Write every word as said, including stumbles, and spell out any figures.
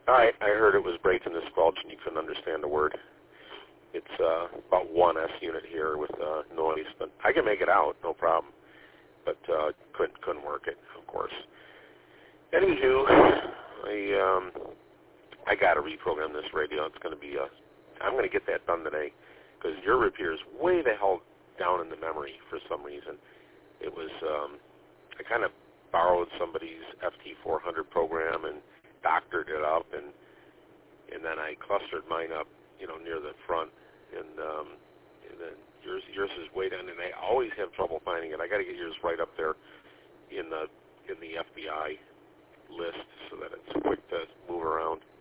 I, I heard it was breaking the squelch and you couldn't understand a word. It's uh, about one S unit here with uh, noise, but I can make it out, no problem. But uh, couldn't couldn't work it, of course. Anywho, I um, I got to reprogram this radio. It's going to be a, I'm going to get that done today because your repair is way the hell down in the memory for some reason. It was um, I kind of borrowed somebody's F T four hundred program and doctored it up, and and then I clustered mine up, you know, near the front, and um, and then yours yours is way down, and I always have trouble finding it. I got to get yours right up there in the in the F B I list so that it's quick to move around.